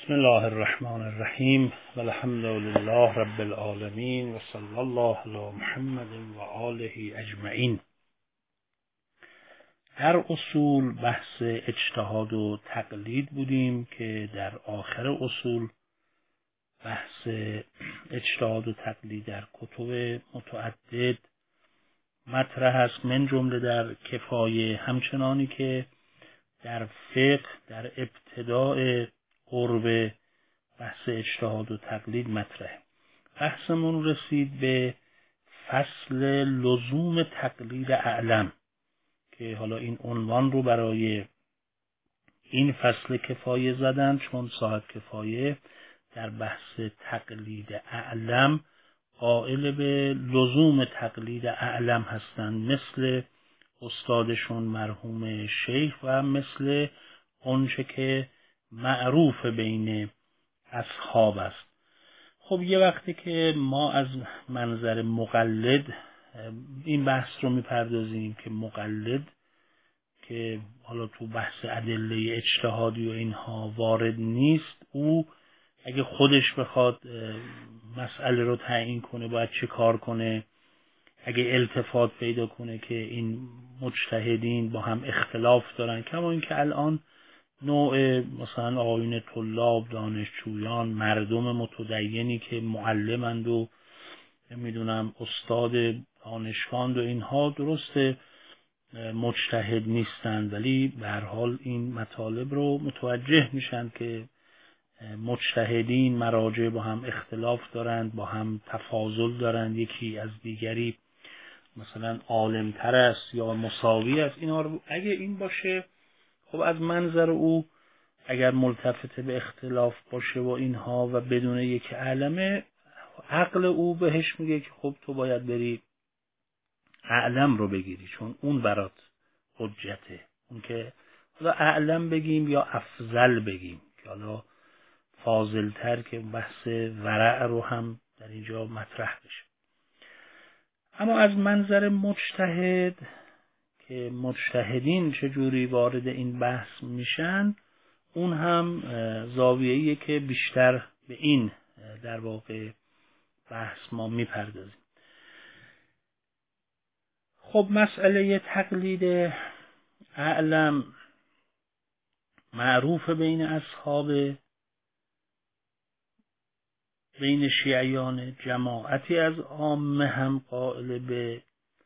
بسم الله الرحمن الرحیم و الحمد لله رب العالمین و صلی الله علی محمد و آله اجمعین. در اصول بحث اجتهاد و تقلید بودیم که در آخر اصول بحث اجتهاد و تقلید در کتب متعدد مطرح است، من جمله در کفایه، همچنانی که در فقه در ابتداء قرب بحث اجتهاد و تقلید مطرحه. بحثمون رسید به فصل لزوم تقلید اعلم که حالا این عنوان رو برای این فصل کفایه زدن، چون صاحب کفایه در بحث تقلید اعلم قائل به لزوم تقلید اعلم هستند، مثل استادشون مرحوم شیخ و مثل اونچه که معروف بین اصحاب است. خب یه وقتی که ما از منظر مقلد این بحث رو میپردازیم که مقلد که حالا تو بحث ادله اجتهادی و اینها وارد نیست، او اگه خودش بخواد مسئله رو تعیین کنه باید چه کار کنه؟ اگه التفات پیدا کنه که این مجتهدین با هم اختلاف دارن، کما این که الان نوع مثلا آیین طلاب، دانشجویان، مردم متدینی که معلمند و نمیدونم استاد دانشگاه و اینها درست مجتهد نیستند، ولی به هر حال این مطالب رو متوجه میشن که مجتهدین مراجع با هم اختلاف دارند، با هم تفاضل دارند، یکی از دیگری مثلا عالمتر است یا مساوی است. اینا رو اگه این باشه، خب از منظر او اگر ملتفت به اختلاف باشه و اینها و بدون یک علمه، عقل او بهش میگه که خب تو باید بری اعلم رو بگیری، چون اون برات حجته. اون که حالا اعلم بگیم یا افضل بگیم، که حالا فاضلتر که بحث ورع رو هم در اینجا مطرح بشه. اما از منظر مجتهد که مجتهدین چجوری وارد این بحث میشن، اون هم زاویه‌ایه که بیشتر به این در واقع بحث ما میپردازیم. خب مسئله تقلید اعلم معروف بین اصحاب، بین شیعیان، جماعتی از عامه هم قائل به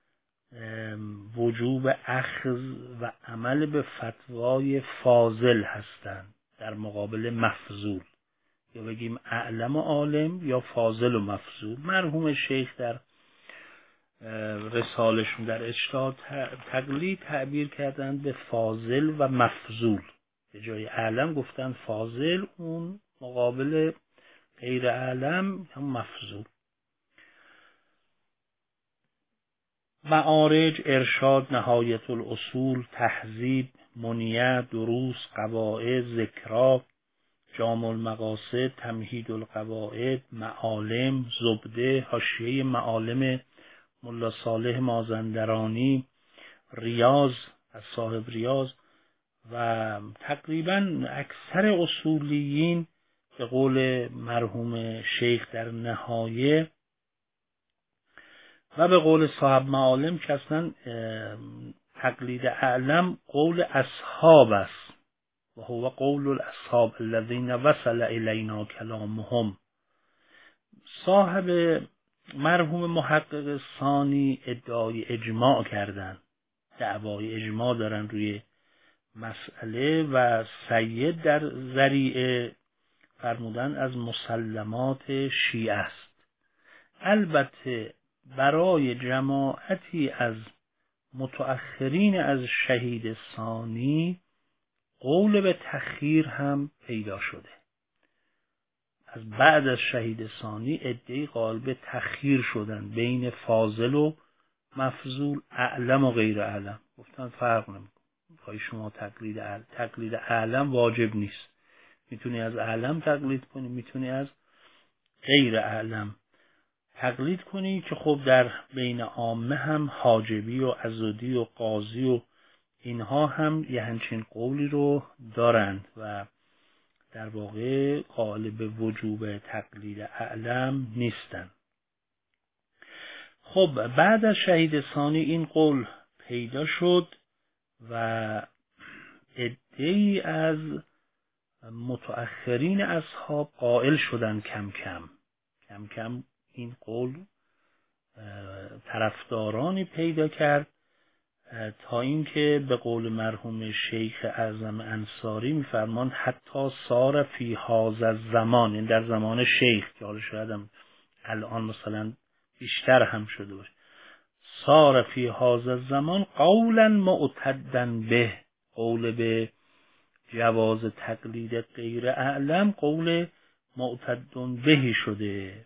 وجوب اخذ و عمل به فتوای فاضل هستند در مقابل مفضول، یا بگیم اعلم و عالم یا فاضل و مفضول. مرحوم شیخ در رسالشون در اجتهاد تقلید تعبیر کردند به فاضل و مفضول، به جای اعلم گفتن فاضل، اون مقابل غیر اعلم هم مفضول. معارج، ارشاد، نهایت الاصول، تهذیب، منیه، دروس، قواعد، ذکرا، جامع المقاصد، تمهید القواعد، معالم، زبده، حاشیه معالم ملا صالح مازندرانی، ریاض از صاحب ریاض، و تقریبا اکثر اصولیین به قول مرحوم شیخ در نهایه و به قول صاحب معالم که اصلا تقلید اعلم قول اصحاب است و هو قول الاصحاب الذین وصل الینا کلامهم. صاحب مرحوم محقق ثانی ادعای اجماع کردن، دعوای اجماع دارن روی مسئله، و سید در ذریعه فرمودن از مسلمات شیعه است. البته برای جماعتی از متأخرین از شهید ثانی قول به تخییر هم پیدا شده. از بعد از شهید ثانی عده‌ای قائل به تخییر شدن بین فاضل و مفضول، اعلم و غیر اعلم. گفتن فرق نمیکنه، پای شما تقلید اعلم واجب نیست، میتونی از اعلم تقلید کنی، میتونی از غیر اعلم تقلید کنی، که خب در بین عامه هم حاجبی و عضدی و قاضی و اینها هم یه همچین قولی رو دارند و در واقع قائل به وجوب تقلید اعلم نیستن. خب بعد از شهید ثانی این قول پیدا شد و عده‌ای از متأخرین اصحاب قائل شدن کم کم این قول طرفدارانی پیدا کرد تا اینکه به قول مرحوم شیخ اعظم انصاری میفرمان حتی صار فی هذا الزمان، این در زمان شیخ که حالا شاید هم الان مثلا بیشتر هم شده باشه، صار فی هذا الزمان قولا معتدا به، قول به جواز تقلید غیر اعلم قول معتد بهی شده.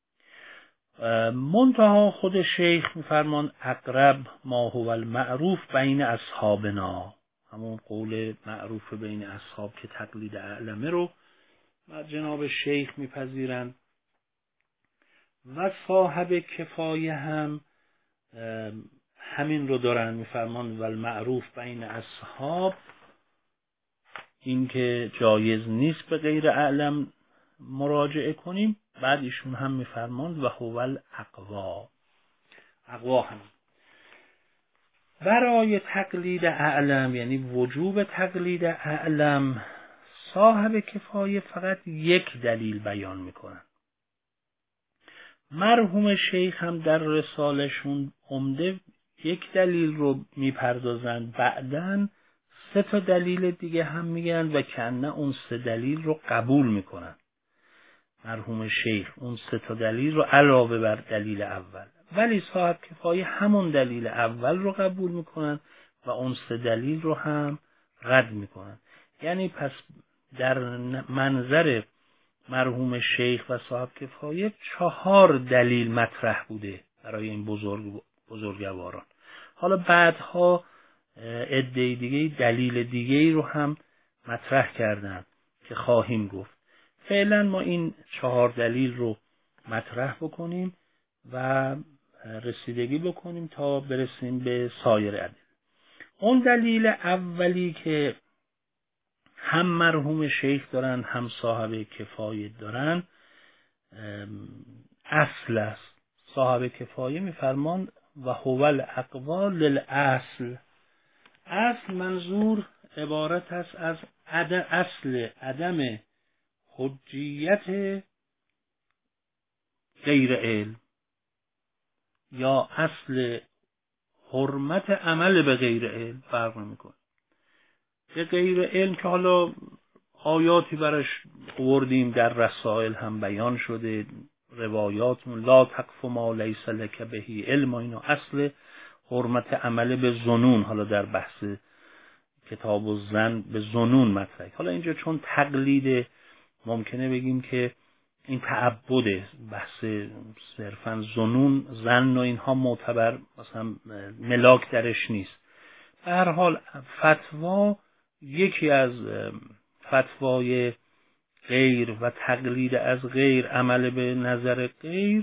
منتها خود شیخ میفرمان اقرب ما هو المعروف بین اصحابنا، همون قول معروف بین اصحاب که تقلید اعلمه رو جناب شیخ میپذیرند و صاحب کفایه هم همین رو دارن، میفرمان و المعروف بین اصحاب، این که جایز نیست به غیر اعلم مراجعه کنیم. بعد ایشون هم میفرماند و هو الاقوا، اقوا هم برای تقلید اعلم، یعنی وجوب تقلید اعلم، صاحب کفایه فقط یک دلیل بیان میکنن. مرحوم شیخ هم در رسالشون عمده یک دلیل رو میپردازند، بعدن 3 تا دلیل دیگه هم میگن و کنه اون 3 دلیل رو قبول میکنن. مرحوم شیخ اون 3 تا دلیل رو علاوه بر دلیل اول، ولی صاحب کفایه همون دلیل اول رو قبول میکنن و اون 3 دلیل رو هم رد میکنن. یعنی پس در منظر مرحوم شیخ و صاحب کفایه 4 دلیل مطرح بوده برای این بزرگواران. حالا بعدها عده دیگه دلیل دیگه رو هم مطرح کردن که خواهیم گفت. فعلا ما این 4 دلیل رو مطرح بکنیم و رسیدگی بکنیم تا برسیم به سایر ادله. اون دلیل اولی که هم مرحوم شیخ دارن هم صاحب کفایه دارن اصل است. صاحب کفایه میفرمان و هو الاقوا للاصل. اصل منظور عبارت است از اصل عدم حجیت غیر علم یا اصل حرمت عمل به غیر علم، فرق نمیکنه. به غیر علم که حالا آیاتی برش آوردیم، در رسائل هم بیان شده، روایات لا تقف ما لیس لک به علم، اینو اصل حرمت عمل به ظنون، حالا در بحث کتاب الظن به ظنون مطرح. حالا اینجا چون تقلید ممکنه بگیم که این تعبده، بحث صرفا ظنون، ظن و اینها معتبر مثلا ملاک درش نیست. به هر حال فتوا، یکی از فتوای غیر و تقلید از غیر، عمل به نظر غیر،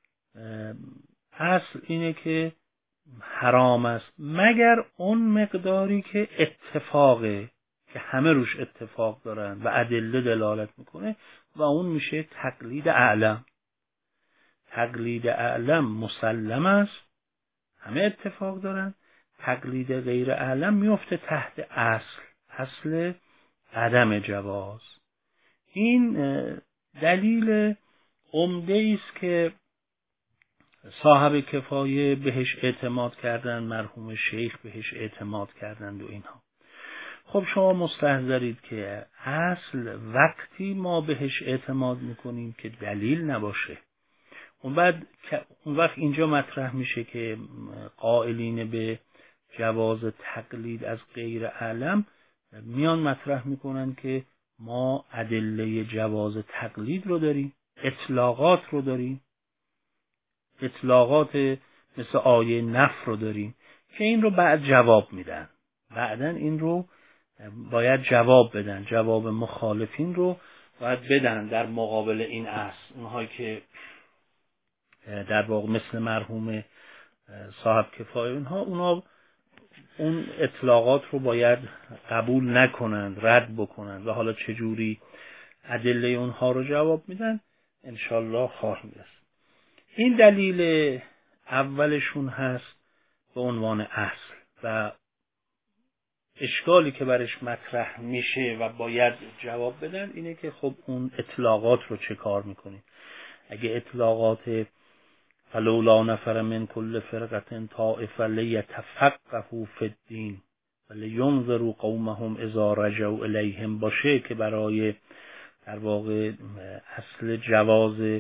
اصل اینه که حرام است مگر اون مقداری که اتفاقه، که همه روش اتفاق دارن و ادله دلالت میکنه و اون میشه تقلید اعلم. تقلید اعلم مسلم است، همه اتفاق دارن. تقلید غیر اعلم میفته تحت اصل عدم جواز. این دلیل عمده است که صاحب کفایه بهش اعتماد کردن، مرحوم شیخ بهش اعتماد کردند و اینها. خب شما مستحضرید که اصل وقتی ما بهش اعتماد میکنیم که دلیل نباشه، اون وقت اینجا مطرح میشه که قائلین به جواز تقلید از غیر اعلم میان مطرح میکنن که ما ادله جواز تقلید رو داریم، اطلاقات رو داریم، اطلاقات مثل آیه نفر رو داریم که این رو بعد جواب میدن، بعدن این رو باید جواب بدن، جواب مخالفین رو باید بدن در مقابل این اصل. اونهایی که در واقع مثل مرحوم صاحب کفایه اونا اون اطلاقات رو باید قبول نکنند، رد بکنند و حالا چجوری ادله اونها رو جواب میدن انشالله خواهیم رسید. این دلیل اولشون هست به عنوان اصل و اشکالی که برش مطرح میشه و باید جواب بدن اینه که خب اون اطلاقات رو چه کار میکنیم. اگه اطلاقات فلولا نفر من کل فرقة طائفة لیتفقهوا فی الدین ولینذروا قومهم اذا رجعوا الیهم باشه که برای در واقع اصل جواز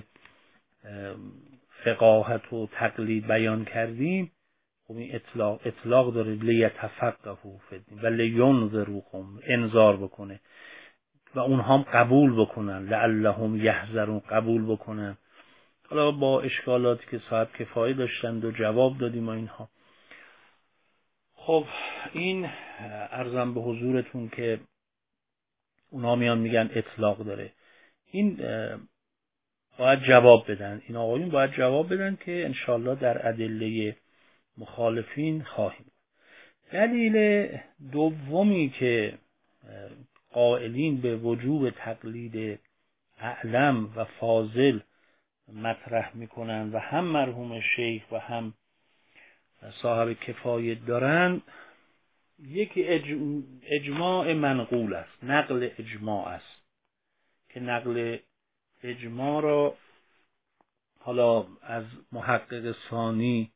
فقاهت و تقلید بیان کردیم، خب این اطلاق داره لیتفقهوا فی الدین و لینذروا قوم، انذار بکنه و اونها هم قبول بکنن، لعلهم یحذرون، قبول بکنن. حالا با اشکالاتی که صاحب کفایه داشتند و جواب دادیم و اینها. خب این عرضم به حضورتون که اونا میان میگن اطلاق داره، این باید جواب بدن، این آقایون باید جواب بدن که انشالله در ادله مخالفین خواهیم. دلیل دومی که قائلین به وجوب تقلید اعلم و فاضل مطرح میکنن و هم مرحوم شیخ و هم صاحب کفایه دارن، یکی اجماع منقول است، نقل اجماع است که نقل اجماع را حالا از محقق ثانی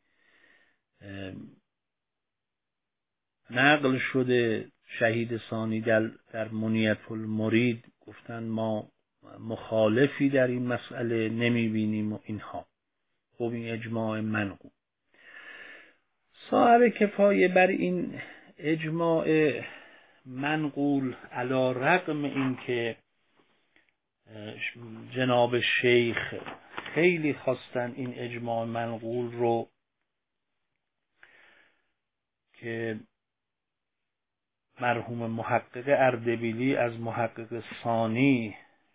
نقل شده، شهید ثانی در منیت المرید گفتن ما مخالفی در این مسئله نمی بینیم و اینها. خب این اجماع منقول. صاحب کفایه بر این اجماع منقول علی رغم این که جناب شیخ خیلی خواستن این اجماع منقول رو که مرحوم محقق اردبیلی از محقق ثانی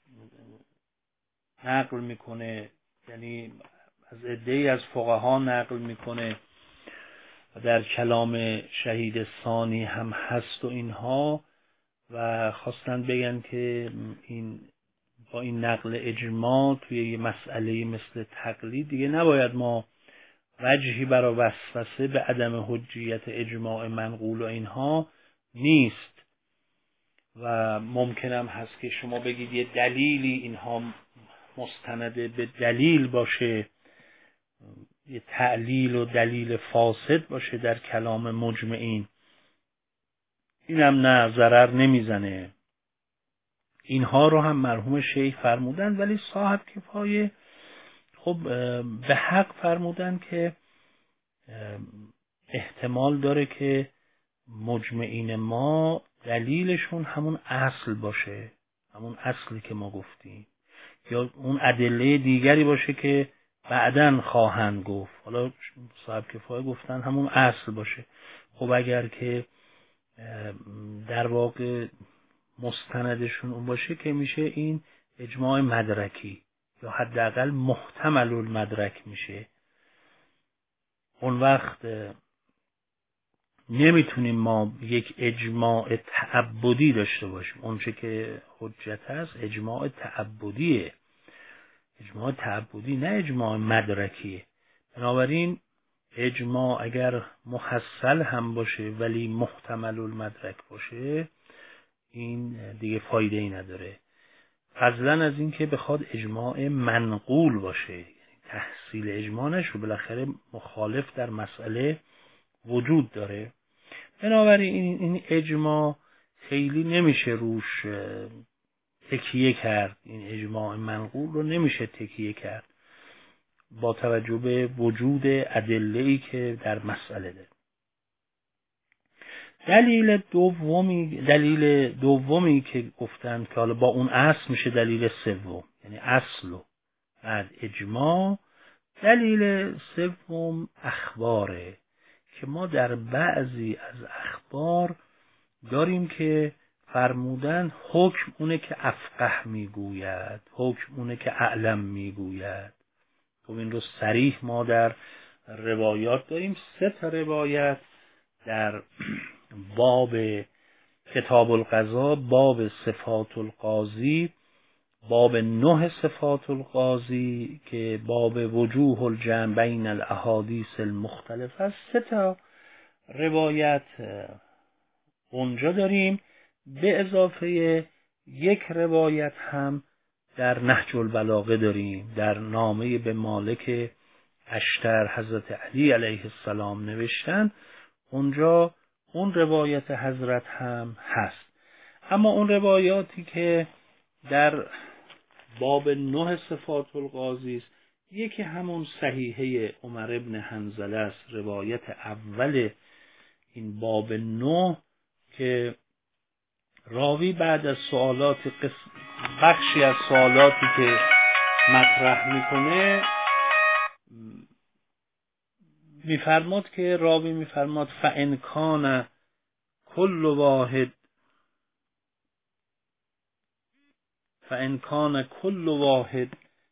نقل میکنه، یعنی از عده‌ای از فقها نقل میکنه و در کلام شهید ثانی هم هست و اینها، و خواستن بگن که این با این نقل اجماع توی یه مسئله مثل تقلید دیگه نباید ما وجهی برای وسوسه به عدم حجیت اجماع منقول و اینها نیست و ممکنم هست که شما بگید یه دلیلی اینها مستنده به دلیل باشه، یه تعلیل و دلیل فاسد باشه در کلام مجمعین، اینم نه ضرر نمیزنه. اینها رو هم مرحوم شیخ فرمودن، ولی صاحب کفایه خب به حق فرمودن که احتمال داره که مجمعین ما دلیلشون همون اصل باشه، همون اصلی که ما گفتیم، یا اون ادله دیگری باشه که بعداً خواهند گفت. حالا صاحب کفایه گفتن همون اصل باشه. خب اگر که در واقع مستندشون اون باشه که میشه این اجماع مدرکی یا حداقل محتمل المدرک میشه. اون وقت نمیتونیم ما یک اجماع تعبدی داشته باشیم. اونچه که حجت هست اجماع تعبدیه، اجماع تعبدی، نه اجماع مدرکیه. بنابراین اجماع اگر محصل هم باشه ولی محتمل المدرک باشه این دیگه فایده ای نداره، فضلا از این که بخواد اجماع منقول باشه، یعنی تحصیل اجماع نشه، بالاخره مخالف در مسئله وجود داره. بنابراین این اجماع خیلی نمیشه روش تکیه کرد، این اجماع منقول رو نمیشه تکیه کرد با توجه به وجود ادله‌ای که در مسئله داره. دلیل دومی که گفتن که حالا با اون اصل میشه دلیل سوم، یعنی اصل و بعد اجماع. دلیل سوم اخباره که ما در بعضی از اخبار داریم که فرمودن حکم اونه که افقه میگوید، حکم اونه که اعلم میگوید. خب این رو صریح ما در روایات داریم. 3 روایت در باب کتاب القضا، باب صفات القاضی، باب 9 صفات القاضی که باب وجوه الجمع بین الاحادیث المختلف است، 3 تا روایت اونجا داریم، به اضافه 1 روایت هم در نهج البلاغه داریم، در نامه به مالک اشتر حضرت علی علیه السلام نوشتن، اونجا اون روایت حضرت هم هست. اما اون روایاتی که در باب 9 صفات القاضی است، یکی همون صحیحه عمر ابن حنظله است، روایت اول این باب 9 که راوی بعد از سوالات بخشی از سوالاتی که مطرح میکنه میفرماد که راوی میفرماد فإن کان کل واحد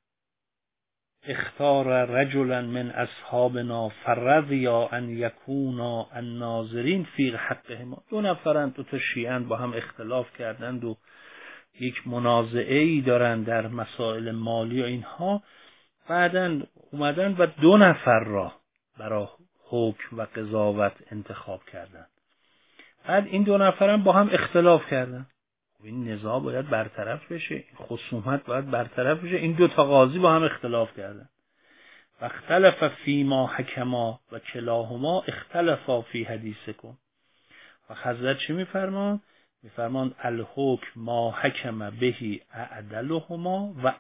اختار رجلا من اصحابنا فرضیا ان یکونا الناظرین فی حقهما. 2 نفرند، 2 تا شیعه‌اند، با هم اختلاف کردند و یک منازعه‌ای دارند در مسائل مالی و اینها، بعداً اومدن و 2 نفر را برای حکم و قضاوت انتخاب کردند. بعد این 2 نفرم با هم اختلاف کردند. این نزاع باید برطرف بشه، این خصومت باید برطرف بشه. این 2 تا قاضی با هم اختلاف کردند. و اختلف فیما حکما و کلاهما اختلفا فی حدیثکم. و حضرت چی میفرمان؟ میفرمان الحکم ما حکم بهی اعدلهما و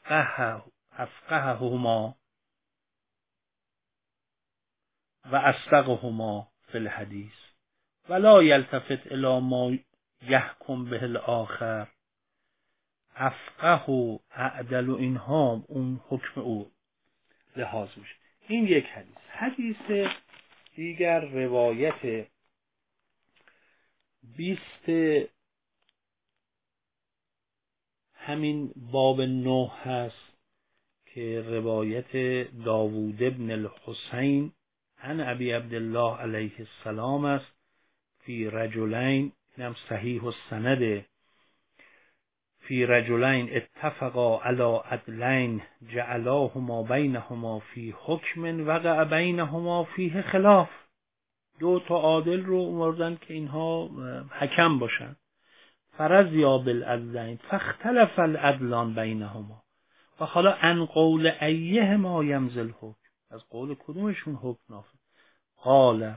افقههما و اصدقهما فی الحدیث ولا یلتفت الی ما یحکم به الاخر. افقه و اعدل و اینها اون حکم او لحاظ میشه. این یک حدیث. حدیث دیگر روایت 20 همین باب 9 هست که روایت داوود ابن الحسین عن ابی عبدالله علیه السلام است فی رجلین، اینم صحیح السند، فی رجلین اتفقا علی عدلین جعلاهما بینهما فی حکم وقع بینهما فیه خلاف. 2 تا عادل رو اومدن که اینها حکم باشن، فرضیا بالعدلین فاختلف العدلان بینهما و حالا ان قول ایهما یمزل حکم، از قول کدومشون حکم نافذ. قال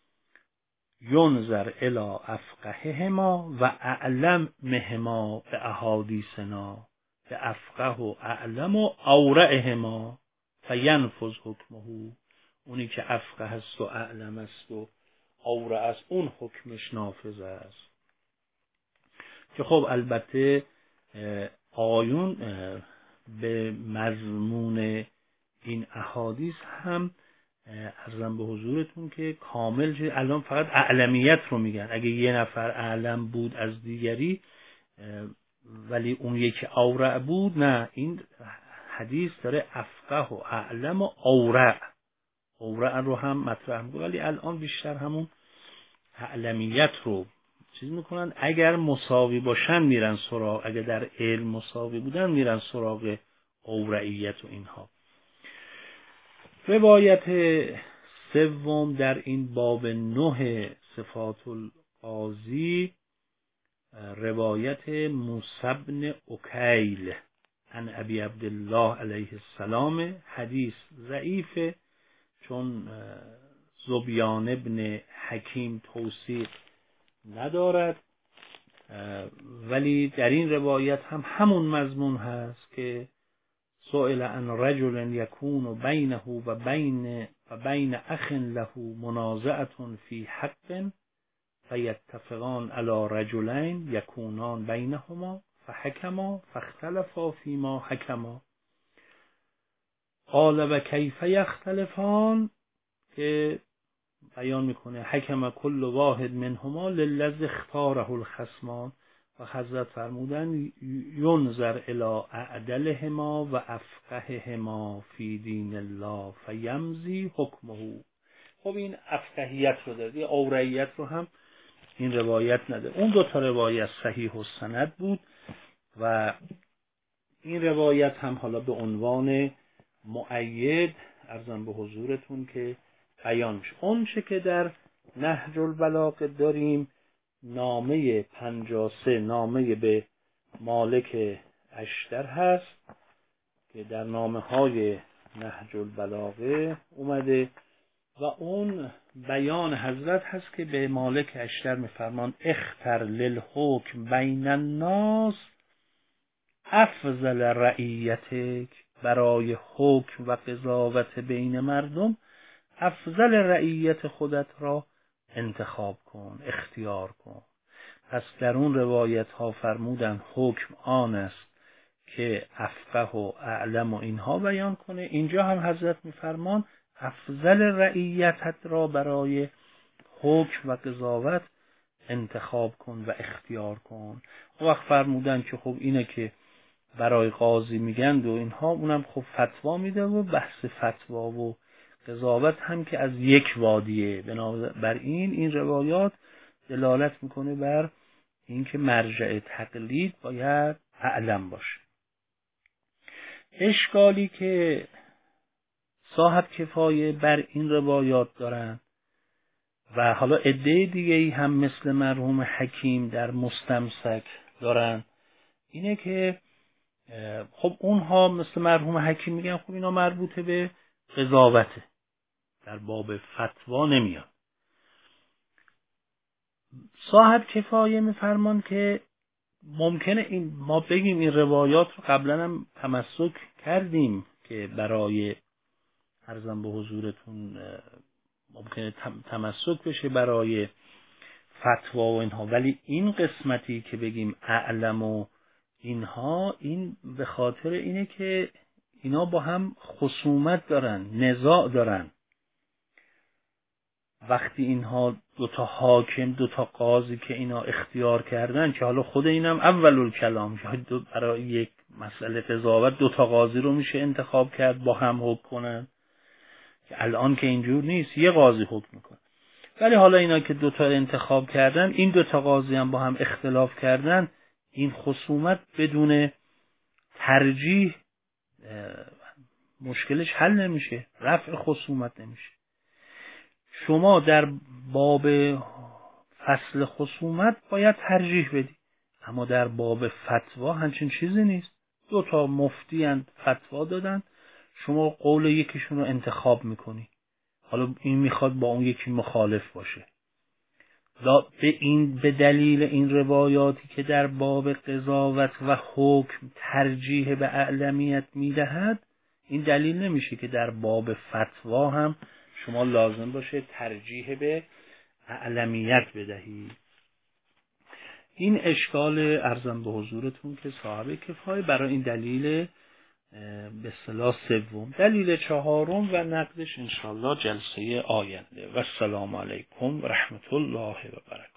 ینظر الی افقههما و اعلمهما به احادیثنا به افقه و اعلم و اورعهما فینفذ حکمه. اونی که افقه است و اعلم است و اورع است اون حکمش نافذ است. که خب البته آیون به مضمون این احادیث هم عرضم به حضورتون که کامل الان فقط اعلمیت رو میگن. اگه 1 نفر اعلم بود از دیگری ولی اون یکی اورع بود، نه، این حدیث داره افقه و اعلم و اورع رو هم مطرح میکنه، ولی الان بیشتر همون اعلمیت رو چیز میکنن. اگر مساوی باشن میرن سراغ، اگر در علم مساوی بودن میرن سراغ اورعیت و اینها. روایت 3 در این باب 9 صفات القاضی، روایت موسی بن عکیل عن ابی عبدالله علیه السلام. حدیث ضعیفه چون زبیان ابن حکیم توثیق ندارد، ولی در این روایت هم همون مضمون هست که سئل عن رجل یکون بینه و بین اخ له منازعه فی حق فیتفقان علی رجلین یکونان بینهما فحکما فاختلفا فیما حکما. قال و کیف یختلفان، که بیان میکنه حکم کل واحد منهما للذی اختاره الخصمان. و حضرت فرمودن ینظر الی اعدلهما و افقههما فی دین الله فیمضی حکمه خب این افقهیت رو داره، اورعیت رو هم این روایت نده. اون دو تا روایت صحیح السند بود و این روایت هم حالا به عنوان مؤید عرضم به حضورتون که بیان میشه. اون چه که در نهج البلاغه داریم، نامه 53 نامه به مالک اشتر هست که در نامه های نهج البلاغه اومده و اون بیان حضرت هست که به مالک اشتر میفرمان اختر للحکم بین الناس افضل رعیتک، برای حکم و قضاوت بین مردم افضل رعیت خودت را انتخاب کن، اختیار کن. پس در اون روایت ها فرمودن حکم آن است که افقه و اعلم و اینها بیان کنه. اینجا هم حضرت میفرمان افضل رعیتت را برای حکم و قضاوت انتخاب کن و اختیار کن. وقت فرمودن که خب اینه که برای قاضی میگند و اینها، اونم خب فتوا میده و بحث فتوا و قضاوت هم که از یک وادیه. بنابراین این روایات دلالت میکنه بر اینکه مرجع تقلید باید اعلم باشه. اشکالی که صاحب کفایه بر این روایات دارن و حالا عده دیگه‌ای هم مثل مرحوم حکیم در مستمسک دارن اینه که خب اونها مثل مرحوم حکیم میگن خب اینا مربوطه به قضاوته، در باب فتوا نمیاد. صاحب کفایه میفرمان که ممکنه این ما بگیم این روایات رو قبلا هم تمسک کردیم که برای عرضم به حضورتون ممکنه تمسک بشه برای فتوا و اینها، ولی این قسمتی که بگیم اعلم و اینها، این به خاطر اینه که اینا با هم خصومت دارن، نزاع دارن. وقتی اینها دوتا حاکم، دوتا قاضی که اینا اختیار کردن، که حالا خود اینم اول الکلام برای یک مسئله قضاوت دوتا قاضی رو میشه انتخاب کرد با هم حکم کنن، که الان که اینجور نیست، یه قاضی حکم میکنه. ولی حالا اینا که دوتا انتخاب کردن، این دوتا قاضی هم با هم اختلاف کردن، این خصومت بدون ترجیح مشکلش حل نمیشه، رفع خصومت نمیشه. شما در باب فصل خصومت باید ترجیح بدی، اما در باب فتوا همچین چیزی نیست. دوتا مفتی اند فتوا دادن، شما قول یکیشون رو انتخاب میکنی، حالا این میخواد با اون یکی مخالف باشه. به دلیل این روایاتی که در باب قضاوت و حکم ترجیح به اعلمیت میدهد، این دلیل نمیشه که در باب فتوا هم شما لازم باشه ترجیح به اعلمیت بدهید. این اشکال عرضم به حضورتون که صاحب کفایه برای این دلیل به اصطلاح سوم. دلیل چهارم و نقدش انشاءالله جلسه آینده. و السلام علیکم و رحمت الله و برکاته.